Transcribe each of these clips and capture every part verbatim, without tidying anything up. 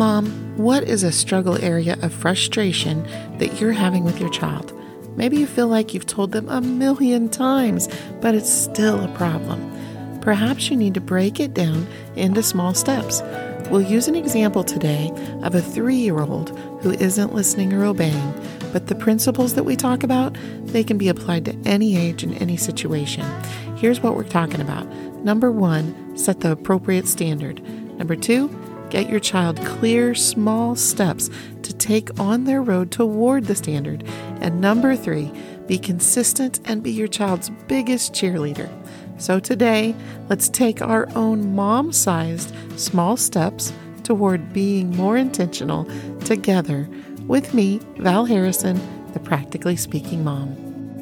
Mom, what is a struggle area of frustration that you're having with your child? Maybe you feel like you've told them a million times, but it's still a problem. Perhaps you need to break it down into small steps. We'll use an example today of a three-year-old who isn't listening or obeying, but the principles that we talk about, they can be applied to any age and any situation. Here's what we're talking about. Number one, set the appropriate standard. Number two, get your child clear, small steps to take on their road toward the standard. And number three, be consistent and be your child's biggest cheerleader. So today, let's take our own mom-sized small steps toward being more intentional together with me, Val Harrison, the Practically Speaking Mom.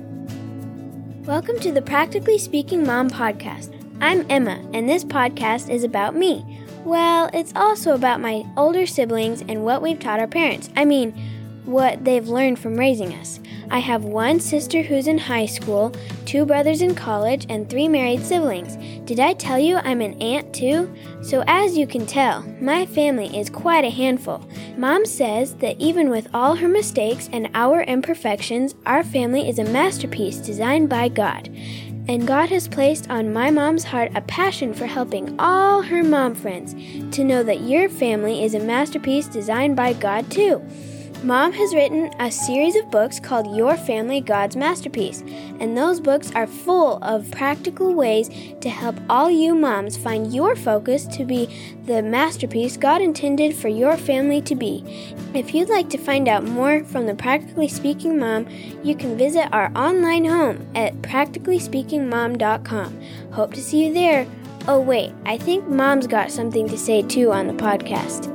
Welcome to the Practically Speaking Mom podcast. I'm Emma, and this podcast is about me. Well, it's also about my older siblings and what we've taught our parents. I mean, what they've learned from raising us. I have one sister who's in high school, two brothers in college, and three married siblings. Did I tell you I'm an aunt too? So as you can tell, my family is quite a handful. Mom says that even with all her mistakes and our imperfections, our family is a masterpiece designed by God. And God has placed on my mom's heart a passion for helping all her mom friends to know that your family is a masterpiece designed by God too. Mom has written a series of books called Your Family, God's Masterpiece, and those books are full of practical ways to help all you moms find your focus to be the masterpiece God intended for your family to be. If you'd like to find out more from the Practically Speaking Mom, you can visit our online home at practically speaking mom dot com. Hope to see you there. Oh wait, I think Mom's got something to say too on the podcast.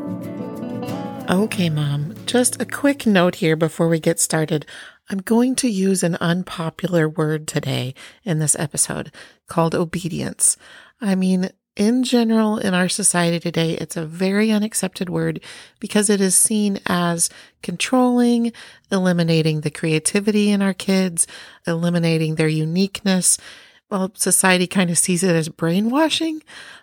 Okay, Mom. Just a quick note here before we get started. I'm going to use an unpopular word today in this episode called obedience. I mean, in general, in our society today, it's a very unaccepted word because it is seen as controlling, eliminating the creativity in our kids, eliminating their uniqueness. Well, society kind of sees it as brainwashing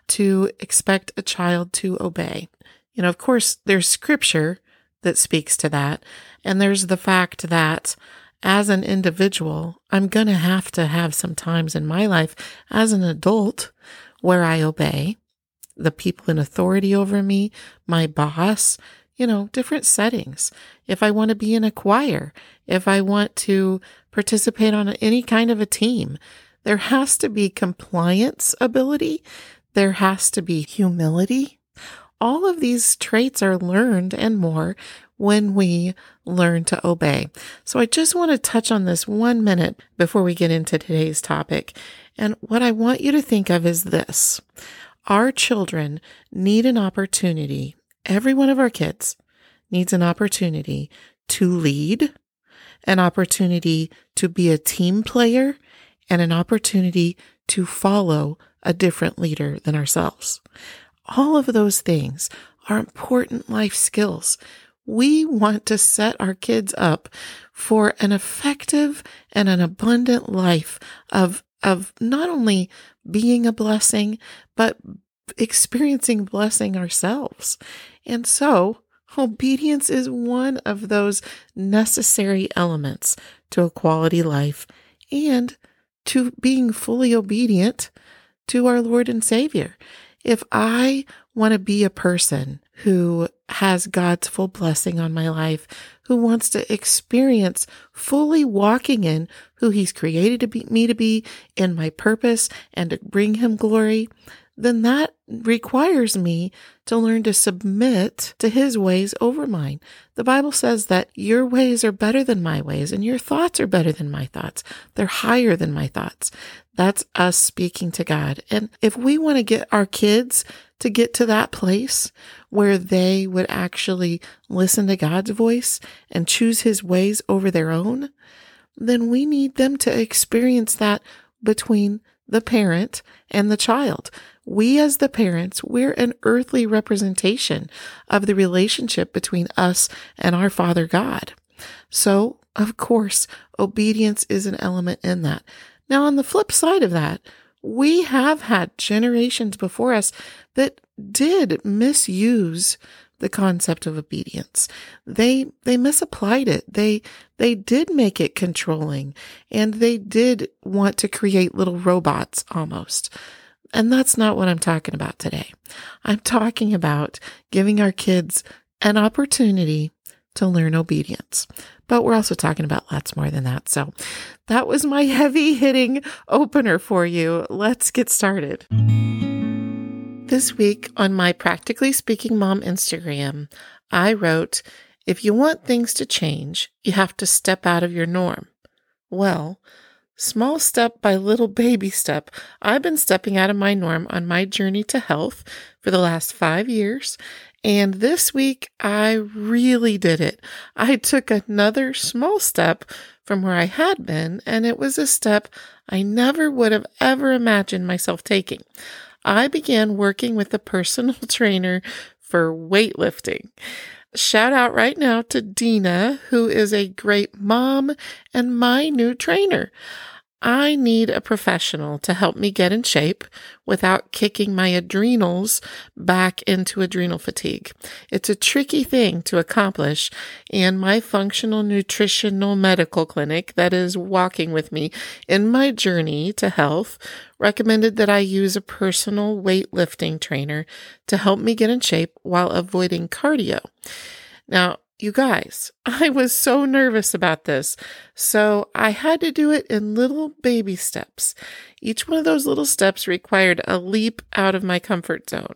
to expect a child to obey. You know, of course, there's scripture that speaks to that. And there's the fact that as an individual, I'm going to have to have some times in my life as an adult where I obey the people in authority over me, my boss, you know, different settings. If I want to be in a choir, if I want to participate on any kind of a team, there has to be compliance ability. There has to be humility. All of these traits are learned and more when we learn to obey. So I just want to touch on this one minute before we get into today's topic. And what I want you to think of is this. Our children need an opportunity. Every one of our kids needs an opportunity to lead, an opportunity to be a team player, and an opportunity to follow a different leader than ourselves. All of those things are important life skills. We want to set our kids up for an effective and an abundant life of, of not only being a blessing, but experiencing blessing ourselves. And so obedience is one of those necessary elements to a quality life and to being fully obedient to our Lord and Savior. If I want to be a person who has God's full blessing on my life, who wants to experience fully walking in who He's created to be, me to be in my purpose and to bring Him glory, then that requires me to learn to submit to His ways over mine. The Bible says that your ways are better than my ways and your thoughts are better than my thoughts. They're higher than my thoughts. That's us speaking to God. And if we want to get our kids to get to that place where they would actually listen to God's voice and choose His ways over their own, then we need them to experience that between the parent and the child. We as the parents, we're an earthly representation of the relationship between us and our Father God. So, of course, obedience is an element in that. Now, on the flip side of that, we have had generations before us that did misuse the concept of obedience. They they misapplied it. They they did make it controlling, and they did want to create little robots almost. And that's not what I'm talking about today. I'm talking about giving our kids an opportunity to learn obedience. But we're also talking about lots more than that. So that was my heavy hitting opener for you. Let's get started. This week on my Practically Speaking Mom Instagram, I wrote, if you want things to change, you have to step out of your norm. Well, small step by little baby step, I've been stepping out of my norm on my journey to health for the last five years. And this week, I really did it. I took another small step from where I had been, and it was a step I never would have ever imagined myself taking. I began working with a personal trainer for weightlifting. Shout out right now to Dina, who is a great mom and my new trainer. I need a professional to help me get in shape without kicking my adrenals back into adrenal fatigue. It's a tricky thing to accomplish, and my functional nutritional medical clinic that is walking with me in my journey to health recommended that I use a personal weightlifting trainer to help me get in shape while avoiding cardio. Now, you guys, I was so nervous about this, so I had to do it in little baby steps. Each one of those little steps required a leap out of my comfort zone.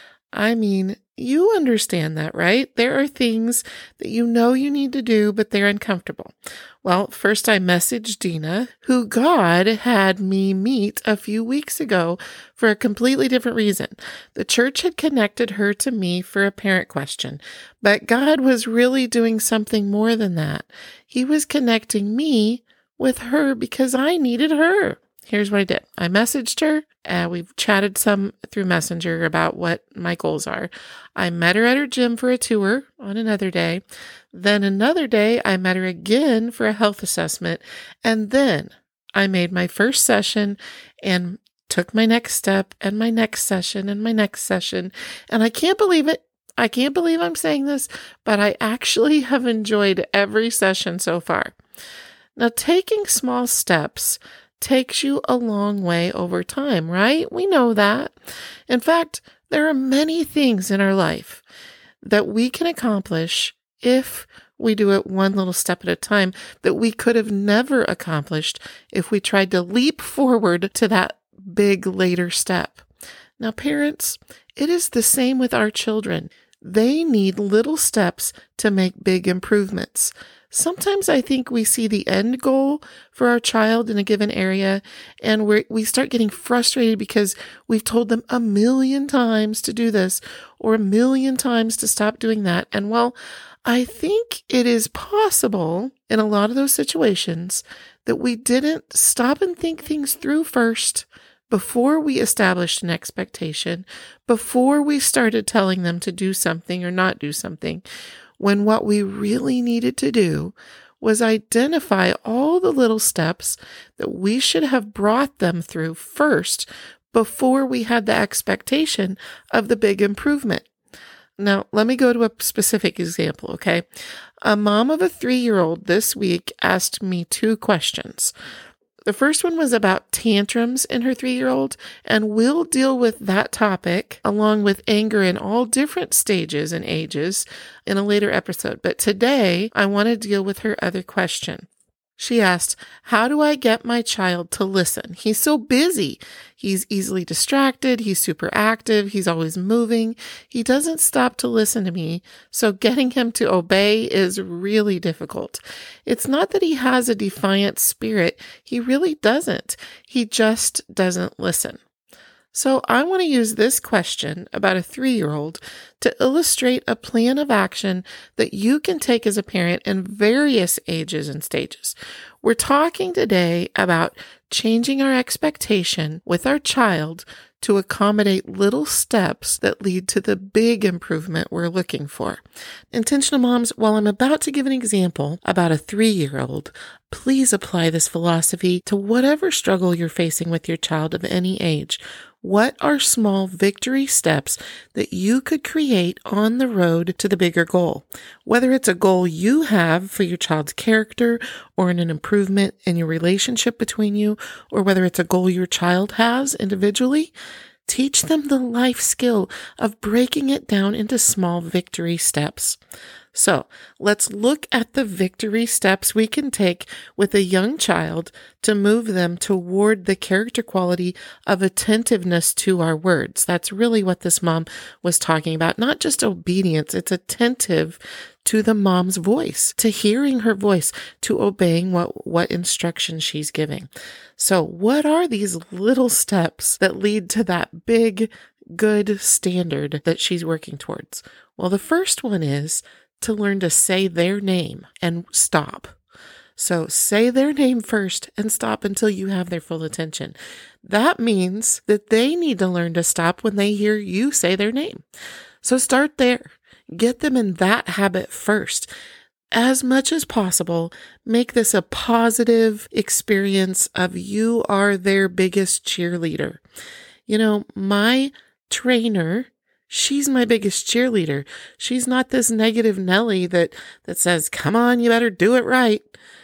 I mean, you understand that, right? There are things that you know you need to do, but they're uncomfortable. Well, first I messaged Dina, who God had me meet a few weeks ago for a completely different reason. The church had connected her to me for a parent question, but God was really doing something more than that. He was connecting me with her because I needed her. Here's what I did. I messaged her. Uh, we've chatted some through Messenger about what my goals are. I met her at her gym for a tour on another day. Then another day, I met her again for a health assessment. And then I made my first session and took my next step and my next session and my next session. And I can't believe it. I can't believe I'm saying this, but I actually have enjoyed every session so far. Now, taking small steps takes you a long way over time, right? We know that. In fact, there are many things in our life that we can accomplish if we do it one little step at a time that we could have never accomplished if we tried to leap forward to that big later step. Now, parents, it is the same with our children. They need little steps to make big improvements. Sometimes I think we see the end goal for our child in a given area, and we we start getting frustrated because we've told them a million times to do this or a million times to stop doing that. And while I think it is possible in a lot of those situations that we didn't stop and think things through first before we established an expectation, before we started telling them to do something or not do something, when what we really needed to do was identify all the little steps that we should have brought them through first before we had the expectation of the big improvement. Now, let me go to a specific example, okay? A mom of a three-year-old this week asked me two questions. The first one was about tantrums in her three-year-old, and we'll deal with that topic along with anger in all different stages and ages in a later episode. But today, I want to deal with her other question. She asked, how do I get my child to listen? He's so busy. He's easily distracted. He's super active. He's always moving. He doesn't stop to listen to me. So getting him to obey is really difficult. It's not that he has a defiant spirit. He really doesn't. He just doesn't listen. So I want to use this question about a three-year-old to illustrate a plan of action that you can take as a parent in various ages and stages. We're talking today about changing our expectation with our child to accommodate little steps that lead to the big improvement we're looking for. Intentional moms, while I'm about to give an example about a three-year-old, please apply this philosophy to whatever struggle you're facing with your child of any age. What are small victory steps that you could create on the road to the bigger goal? Whether it's a goal you have for your child's character or in an improvement in your relationship between you, or whether it's a goal your child has individually, teach them the life skill of breaking it down into small victory steps. So let's look at the victory steps we can take with a young child to move them toward the character quality of attentiveness to our words. That's really what this mom was talking about. Not just obedience, it's attentive to the mom's voice, to hearing her voice, to obeying what, what instruction she's giving. So what are these little steps that lead to that big, good standard that she's working towards? Well, the first one is to learn to say their name and stop. So say their name first and stop until you have their full attention. That means that they need to learn to stop when they hear you say their name. So start there. Get them in that habit first. As much as possible, make this a positive experience of you are their biggest cheerleader. You know, my trainer, she's my biggest cheerleader. She's not this negative Nelly that, that says, come on, you better do it right.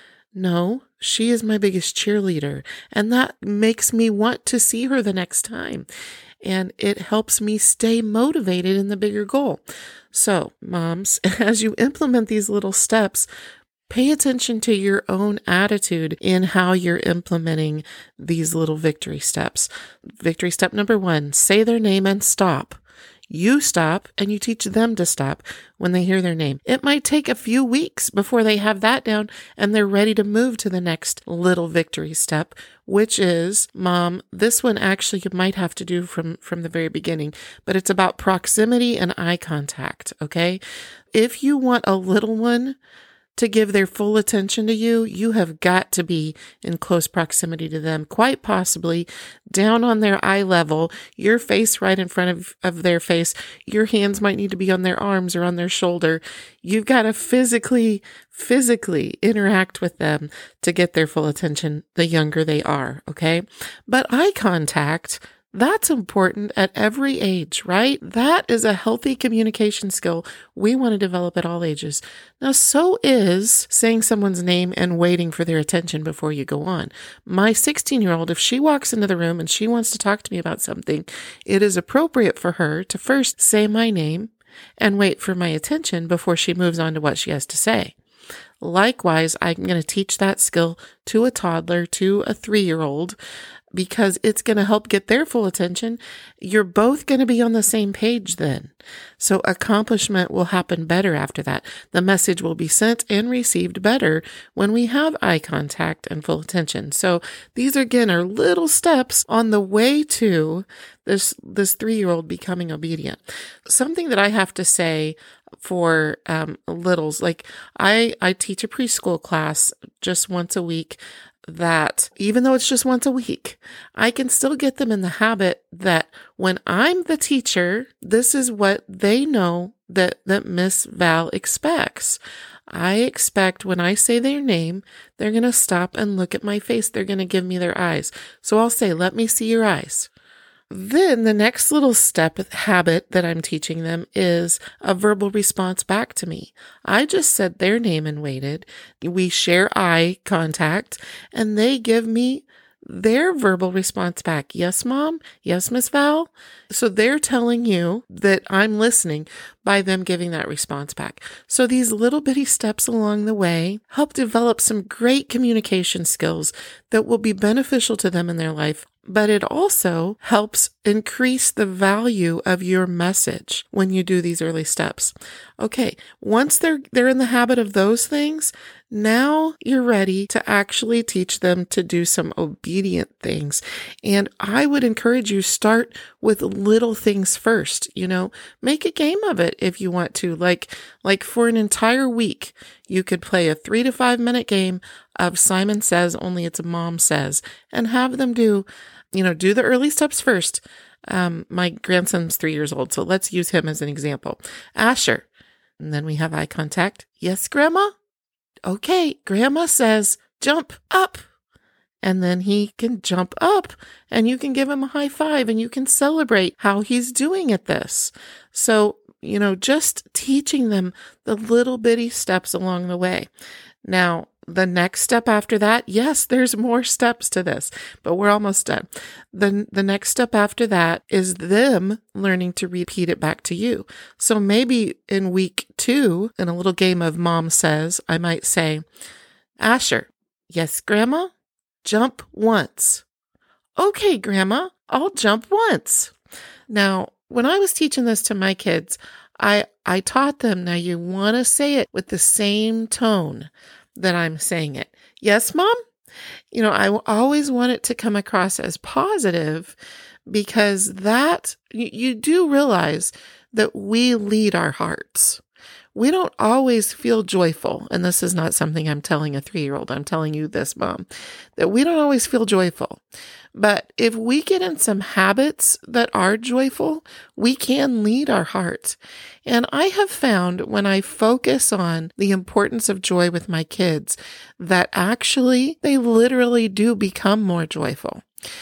No, she is my biggest cheerleader. And that makes me want to see her the next time. And it helps me stay motivated in the bigger goal. So, moms, as you implement these little steps, pay attention to your own attitude in how you're implementing these little victory steps. Victory step number one, say their name and stop. You stop and you teach them to stop when they hear their name. It might take a few weeks before they have that down and they're ready to move to the next little victory step, which is, Mom, this one actually you might have to do from, from the very beginning, but it's about proximity and eye contact, okay? If you want a little one to give their full attention to you, you have got to be in close proximity to them, quite possibly down on their eye level, your face right in front of, of their face. Your hands might need to be on their arms or on their shoulder. You've got to physically, physically interact with them to get their full attention the younger they are, okay? But eye contact, that's important at every age, right? That is a healthy communication skill we want to develop at all ages. Now, so is saying someone's name and waiting for their attention before you go on. My sixteen-year-old, if she walks into the room and she wants to talk to me about something, it is appropriate for her to first say my name and wait for my attention before she moves on to what she has to say. Likewise, I'm going to teach that skill to a toddler, to a three-year-old, because it's going to help get their full attention. You're both going to be on the same page then. So accomplishment will happen better after that. The message will be sent and received better when we have eye contact and full attention. So these again are little steps on the way to this, this three-year-old becoming obedient. Something that I have to say for um, littles, like I, I teach a preschool class just once a week, that even though it's just once a week, I can still get them in the habit that when I'm the teacher, this is what they know that, that Miss Val expects. I expect when I say their name, they're going to stop and look at my face. They're going to give me their eyes. So I'll say, let me see your eyes. Then the next little step habit that I'm teaching them is a verbal response back to me. I just said their name and waited. We share eye contact and they give me their verbal response back. Yes, Mom. Yes, Miss Val. So they're telling you that I'm listening by them giving that response back. So these little bitty steps along the way help develop some great communication skills that will be beneficial to them in their life. But it also helps increase the value of your message when you do these early steps. Okay, once they're they're in the habit of those things, now you're ready to actually teach them to do some obedient things. And I would encourage you, start with little things first. You know, make a game of it if you want to. Like, like for an entire week, you could play a three to five minute game of Simon Says, only it's a Mom Says, and have them do, you know, do the early steps first. Um, my grandson's three years old, so let's use him as an example. Asher. And then we have eye contact. Yes, Grandma? Okay, Grandma says, jump up. And then he can jump up and you can give him a high five and you can celebrate how he's doing at this. So, you know, just teaching them the little bitty steps along the way. Now, the next step after that, yes, there's more steps to this, but we're almost done. The, the next step after that is them learning to repeat it back to you. So maybe in week two, in a little game of Mom Says, I might say, Asher, yes, Grandma, jump once. Okay, Grandma, I'll jump once. Now, when I was teaching this to my kids, I, I taught them, now you want to say it with the same tone that I'm saying it. Yes, Mom? You know, I always want it to come across as positive because that, you, you do realize that we lead our hearts. We don't always feel joyful. And this is not something I'm telling a three-year-old. I'm telling you this, Mom, that we don't always feel joyful. But if we get in some habits that are joyful, we can lead our hearts. And I have found when I focus on the importance of joy with my kids, that actually they literally do become more joyful.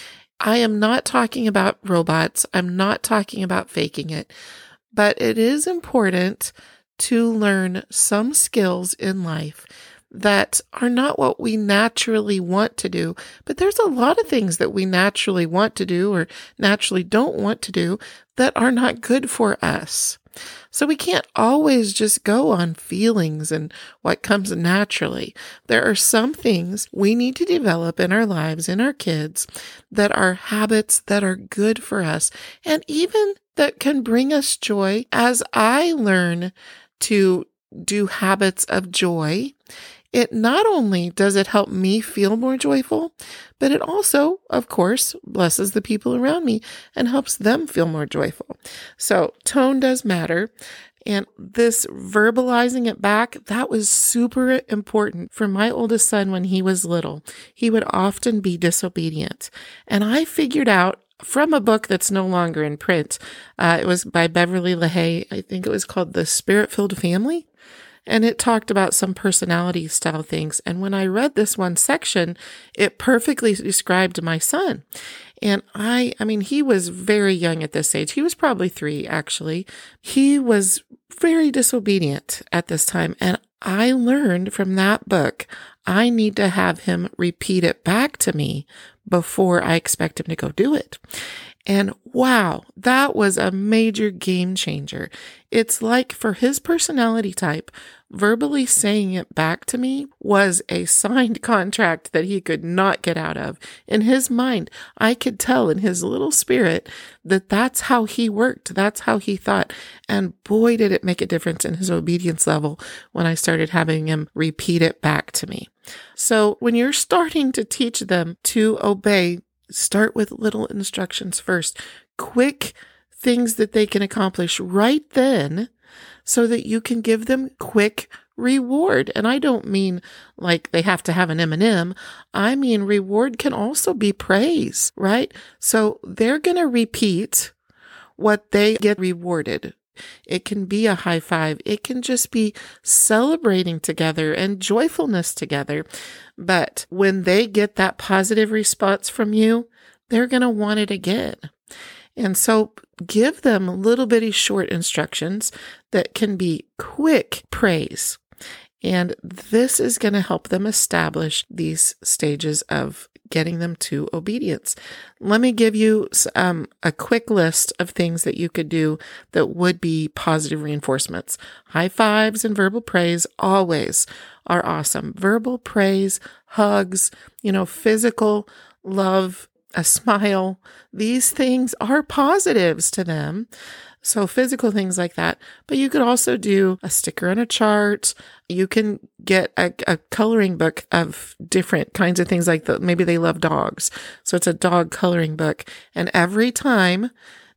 I am not talking about robots. I'm not talking about faking it, but it is important to learn some skills in life that are not what we naturally want to do. But there's a lot of things that we naturally want to do or naturally don't want to do that are not good for us. So we can't always just go on feelings and what comes naturally. There are some things we need to develop in our lives, in our kids, that are habits that are good for us and even that can bring us joy. As I learn to do habits of joy, it not only does it help me feel more joyful, but it also, of course, blesses the people around me and helps them feel more joyful. So tone does matter. And this verbalizing it back, that was super important for my oldest son when he was little. He would often be disobedient. And I figured out from a book that's no longer in print, uh, it was by Beverly LaHaye. I think it was called The Spirit-Filled Family. And it talked about some personality style things. And when I read this one section, it perfectly described my son. And I, I mean, he was very young at this age. He was probably three, actually. He was very disobedient at this time. And I learned from that book, I need to have him repeat it back to me before I expect him to go do it. And wow, that was a major game changer. It's like for his personality type, verbally saying it back to me was a signed contract that he could not get out of. In his mind, I could tell in his little spirit that that's how he worked. That's how he thought. And boy, did it make a difference in his obedience level when I started having him repeat it back to me. So when you're starting to teach them to obey, start with little instructions first, quick things that they can accomplish right then so that you can give them quick reward. And I don't mean like they have to have an M and M. I mean, reward can also be praise, right? So they're going to repeat what they get rewarded. It can be a high five. It can just be celebrating together and joyfulness together. But when they get that positive response from you, they're going to want it again. And so give them little bitty short instructions that can be quick praise. And this is going to help them establish these stages of getting them to obedience. Let me give you um, a quick list of things that you could do that would be positive reinforcements. High fives and verbal praise always are awesome. Verbal praise, hugs, you know, physical love, a smile. These things are positives to them. So physical things like that. But you could also do a sticker on a chart. You can get a, a coloring book of different kinds of things like that. Maybe they love dogs. So it's a dog coloring book. And every time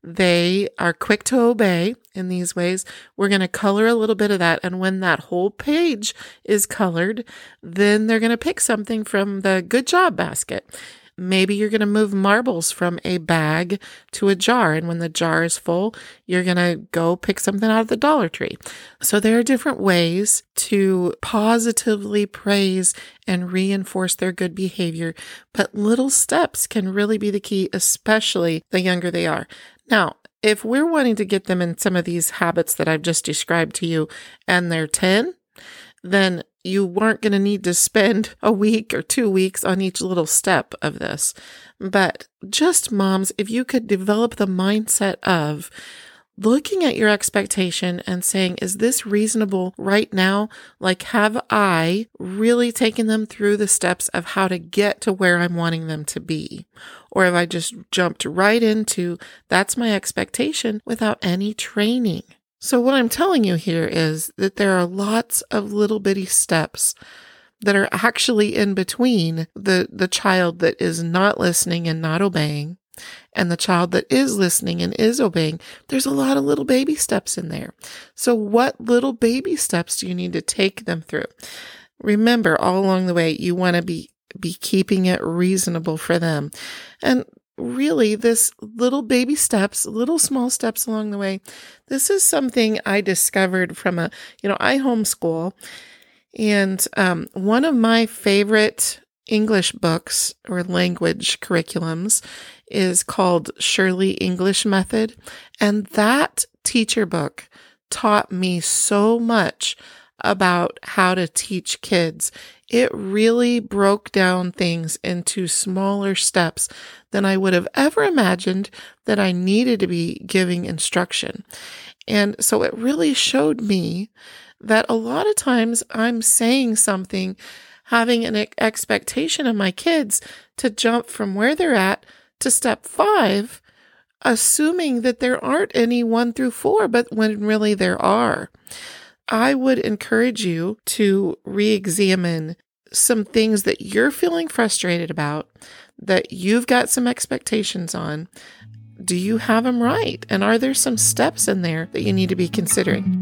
they are quick to obey in these ways, we're going to color a little bit of that. And when that whole page is colored, then they're going to pick something from the good job basket. maybe you're going to move marbles from a bag to a jar. And when the jar is full, you're going to go pick something out of the Dollar Tree. So there are different ways to positively praise and reinforce their good behavior. But little steps can really be the key, especially the younger they are. Now, if we're wanting to get them in some of these habits that I've just described to you and they're ten, then you weren't going to need to spend a week or two weeks on each little step of this. But just moms, if you could develop the mindset of looking at your expectation and saying, is this reasonable right now? Like, have I really taken them through the steps of how to get to where I'm wanting them to be? Or have I just jumped right into, that's my expectation without any training? So what I'm telling you here is that there are lots of little bitty steps that are actually in between the, the child that is not listening and not obeying and the child that is listening and is obeying. There's a lot of little baby steps in there. So what little baby steps do you need to take them through? Remember, all along the way, you want to be, be keeping it reasonable for them. And really, this little baby steps, little small steps along the way, this is something I discovered from a, you know, I homeschool. And um, one of my favorite English books or language curriculums is called Shirley English Method. And that teacher book taught me so much about how to teach kids. It really broke down things into smaller steps than I would have ever imagined that I needed to be giving instruction. And so it really showed me that a lot of times I'm saying something, having an expectation of my kids to jump from where they're at to step five, assuming that there aren't any one through four, but when really there are. I would encourage you to re-examine some things that you're feeling frustrated about, that you've got some expectations on. Do you have them right? And are there some steps in there that you need to be considering?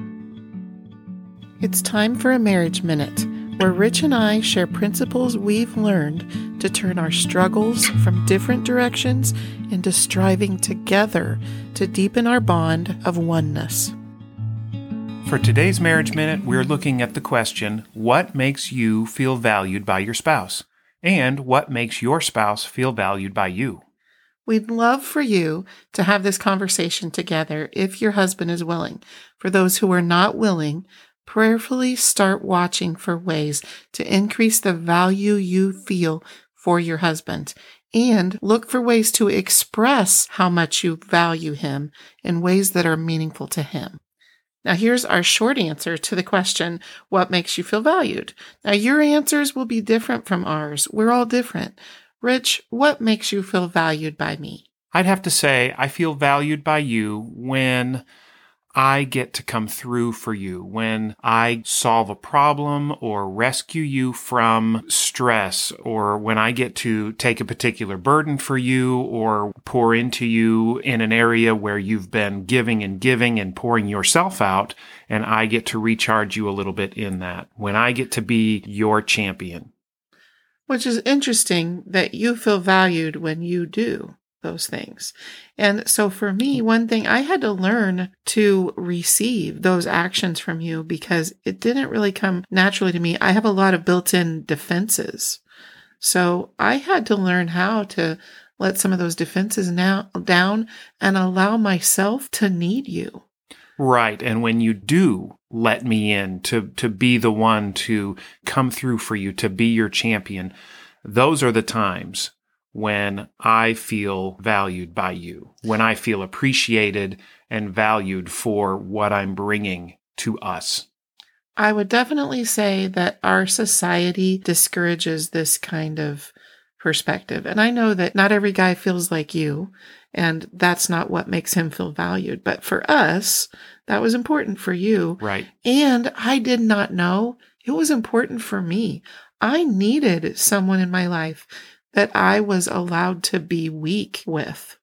It's time for a Marriage Minute, where Rich and I share principles we've learned to turn our struggles from different directions into striving together to deepen our bond of oneness. For today's Marriage Minute, we're looking at the question, what makes you feel valued by your spouse? And what makes your spouse feel valued by you? We'd love for you to have this conversation together if your husband is willing. For those who are not willing, prayerfully start watching for ways to increase the value you feel for your husband. And look for ways to express how much you value him in ways that are meaningful to him. Now, here's our short answer to the question, what makes you feel valued? Now, your answers will be different from ours. We're all different. Rich, what makes you feel valued by me? I'd have to say I feel valued by you when I get to come through for you, when I solve a problem or rescue you from stress, or when I get to take a particular burden for you or pour into you in an area where you've been giving and giving and pouring yourself out, and I get to recharge you a little bit in that, when I get to be your champion. Which is interesting that you feel valued when you do those things. And so for me, one thing I had to learn to receive those actions from you because it didn't really come naturally to me. I have a lot of built-in defenses. So I had to learn how to let some of those defenses now down and allow myself to need you. Right. And when you do let me in to, to be the one to come through for you, to be your champion, those are the times when I feel valued by you, when I feel appreciated and valued for what I'm bringing to us. I would definitely say that our society discourages this kind of perspective. And I know that not every guy feels like you, and that's not what makes him feel valued. But for us, that was important for you. Right. And I did not know it was important for me. I needed someone in my life that I was allowed to be weak with.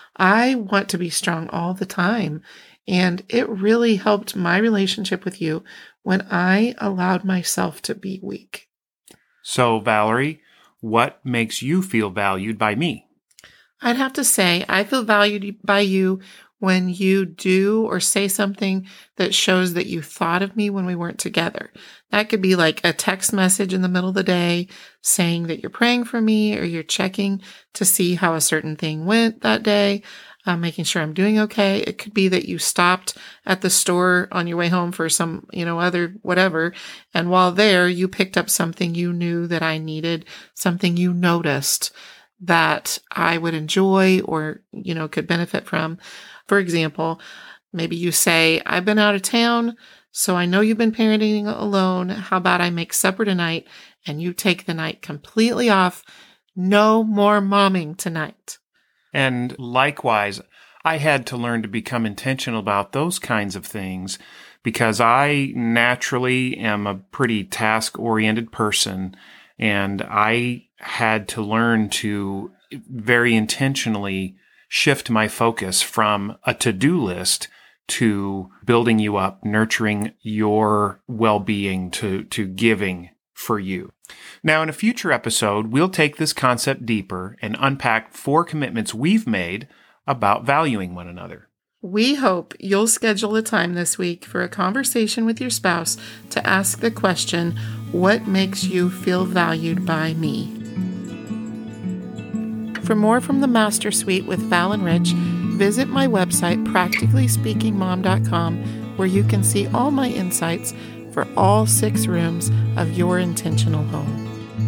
I want to be strong all the time. And it really helped my relationship with you when I allowed myself to be weak. So, Valerie, what makes you feel valued by me? I'd have to say I feel valued by you when you do or say something that shows that you thought of me when we weren't together. That could be like a text message in the middle of the day saying that you're praying for me, or you're checking to see how a certain thing went that day, uh, making sure I'm doing okay. It could be that you stopped at the store on your way home for some, you know, other whatever. And while there, you picked up something you knew that I needed, something you noticed that I would enjoy or, you know, could benefit from. For example, maybe you say, I've been out of town, so I know you've been parenting alone. How about I make supper tonight and you take the night completely off? No more momming tonight. And likewise, I had to learn to become intentional about those kinds of things because I naturally am a pretty task-oriented person, and I had to learn to very intentionally shift my focus from a to-do list to building you up, nurturing your well-being, to, to giving for you. Now, in a future episode, we'll take this concept deeper and unpack four commitments we've made about valuing one another. We hope you'll schedule a time this week for a conversation with your spouse to ask the question, what makes you feel valued by me? For more from the Master Suite with Val and Rich, visit my website, practically speaking mom dot com, where you can see all my insights for all six rooms of your intentional home.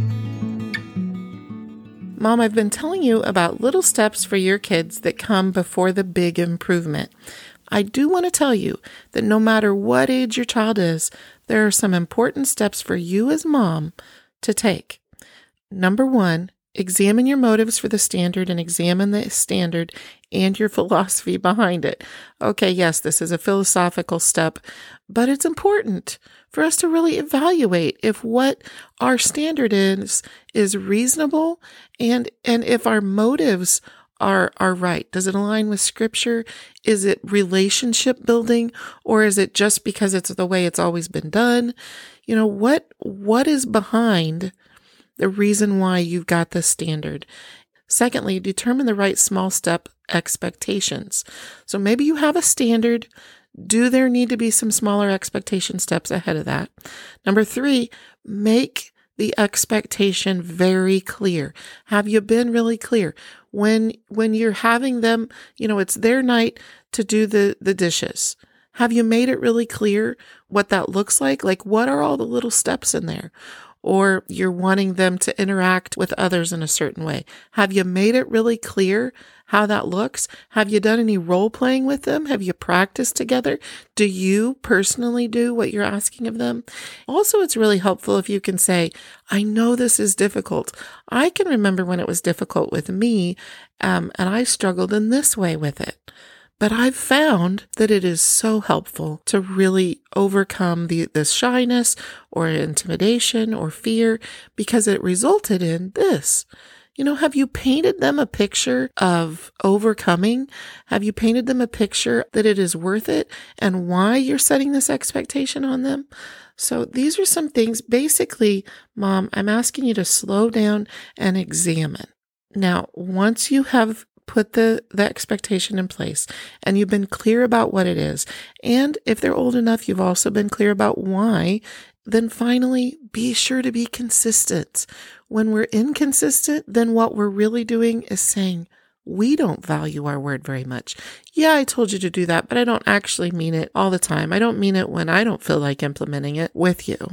Mom, I've been telling you about little steps for your kids that come before the big improvement. I do want to tell you that no matter what age your child is, there are some important steps for you as mom to take. Number one, examine your motives for the standard and examine the standard and your philosophy behind it. Okay, yes, this is a philosophical step, but it's important for us to really evaluate if what our standard is is reasonable and and if our motives are are right. Does it align with Scripture? Is it relationship building, or is it just because it's the way it's always been done? You know, what what is behind the reason why you've got this standard? Secondly, determine the right small step expectations. So maybe you have a standard. Do there need to be some smaller expectation steps ahead of that? Number three, make the expectation very clear. Have you been really clear? When when you're having them, you know, it's their night to do the, the dishes. Have you made it really clear what that looks like? Like, what are all the little steps in there? Or you're wanting them to interact with others in a certain way. Have you made it really clear how that looks? Have you done any role playing with them? Have you practiced together? Do you personally do what you're asking of them? Also, it's really helpful if you can say, I know this is difficult. I can remember when it was difficult with me, um, and I struggled in this way with it. But I've found that it is so helpful to really overcome the, the shyness or intimidation or fear, because it resulted in this. You know, have you painted them a picture of overcoming? Have you painted them a picture that it is worth it and why you're setting this expectation on them? So these are some things. Basically, Mom, I'm asking you to slow down and examine. Now, once you have put the, the expectation in place and you've been clear about what it is, and if they're old enough, you've also been clear about why, then finally be sure to be consistent. When we're inconsistent, then what we're really doing is saying, we don't value our word very much. Yeah, I told you to do that, but I don't actually mean it all the time. I don't mean it when I don't feel like implementing it with you.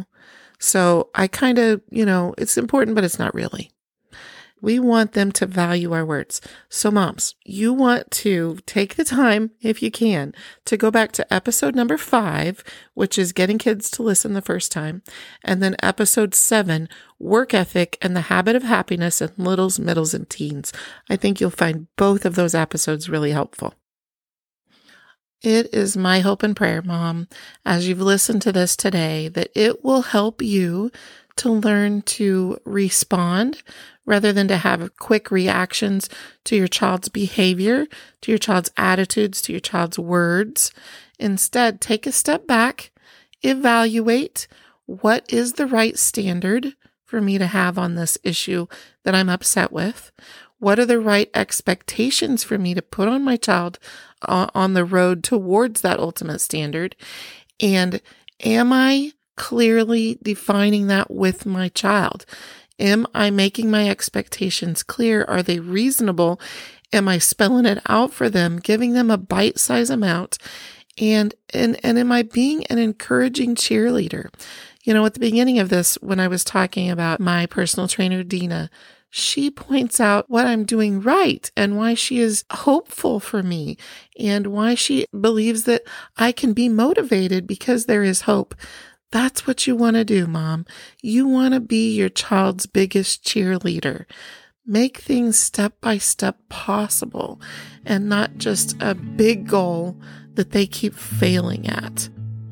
So I kind of, you know, it's important, but it's not really. We want them to value our words. So moms, you want to take the time, if you can, to go back to episode number five, which is getting kids to listen the first time, and then episode seven, work ethic and the habit of happiness in littles, middles, and teens. I think you'll find both of those episodes really helpful. It is my hope and prayer, Mom, as you've listened to this today, that it will help you to learn to respond rather than to have quick reactions to your child's behavior, to your child's attitudes, to your child's words. Instead, take a step back, evaluate what is the right standard for me to have on this issue that I'm upset with? What are the right expectations for me to put on my child uh, on the road towards that ultimate standard? And am I clearly defining that with my child? Am I making my expectations clear? Are they reasonable? Am I spelling it out for them, giving them a bite-sized amount? And, and, and am I being an encouraging cheerleader? You know, at the beginning of this, when I was talking about my personal trainer, Dina, she points out what I'm doing right and why she is hopeful for me and why she believes that I can be motivated because there is hope. That's what you want to do, Mom. You want to be your child's biggest cheerleader. Make things step by step possible and not just a big goal that they keep failing at.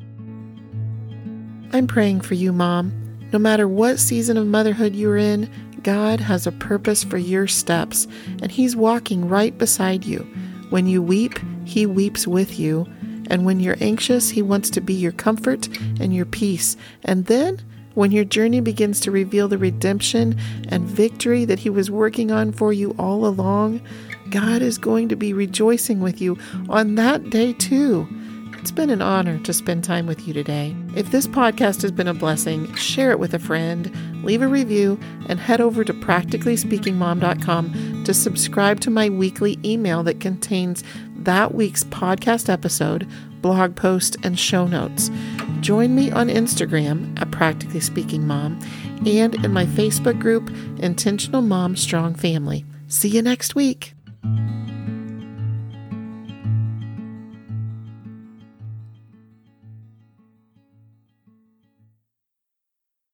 I'm praying for you, Mom. No matter what season of motherhood you're in, God has a purpose for your steps, and He's walking right beside you. When you weep, He weeps with you. And when you're anxious, He wants to be your comfort and your peace. And then, when your journey begins to reveal the redemption and victory that He was working on for you all along, God is going to be rejoicing with you on that day too. It's been an honor to spend time with you today. If this podcast has been a blessing, share it with a friend, leave a review, and head over to practically speaking mom dot com to subscribe to my weekly email that contains that week's podcast episode, blog post, and show notes. Join me on Instagram at Practically Speaking Mom and in my Facebook group, Intentional Mom Strong Family. See you next week.